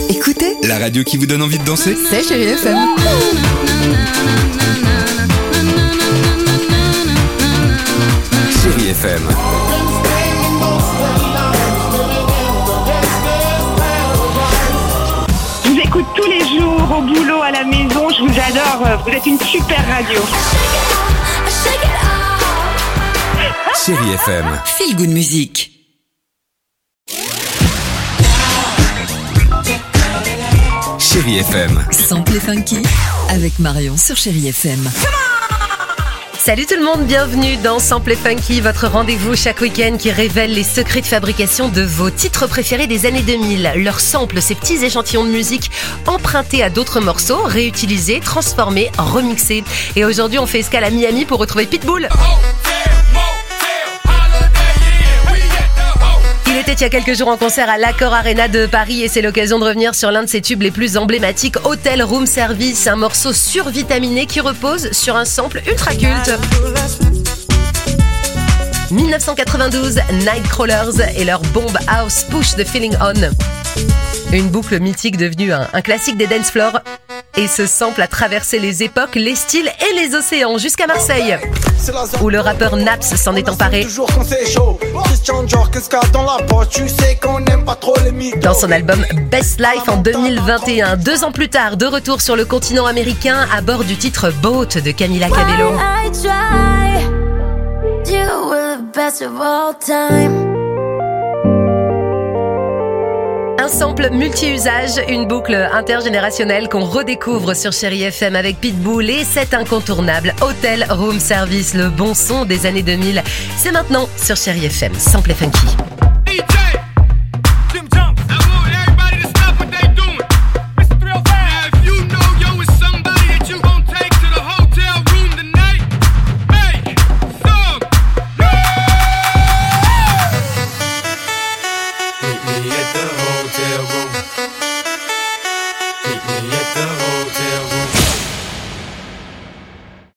Écoutez, La radio qui vous donne envie de danser. c'est Chérie FM. Chérie FM. Je vous écoute tous les jours, au boulot, à la maison, je vous adore, vous êtes une super radio. Chérie FM. Feel Good Music. Chérie FM. Sample et funky avec Marion sur Chérie FM. Salut tout le monde, bienvenue dans Sample et Funky, votre rendez-vous chaque week-end qui révèle les secrets de fabrication de vos titres préférés des années 2000. Leurs samples, ces petits échantillons de musique empruntés à d'autres morceaux, réutilisés, transformés, remixés. Et aujourd'hui, on fait escale à Miami pour retrouver Pitbull. Il était il y a quelques jours en concert à l'Accor Arena de Paris et c'est l'occasion de revenir sur l'un de ses tubes les plus emblématiques, Hotel Room Service, un morceau survitaminé qui repose sur un sample ultra culte. 1992, Nightcrawlers et leur bombe house Push the Feeling On. Une boucle mythique devenue un classique des dance floors. Et ce sample a traversé les époques, les styles et les océans jusqu'à Marseille, où le rappeur Naps s'en est emparé. Dans son album Best Life en 2021, 2 ans plus tard, de retour sur le continent américain à bord du titre Boat de Camila Cabello. Un sample multi-usage, une boucle intergénérationnelle qu'on redécouvre sur Chérie FM avec Pitbull et cet incontournable Hotel Room Service, le bon son des années 2000. C'est maintenant sur Chérie FM, Sample et Funky.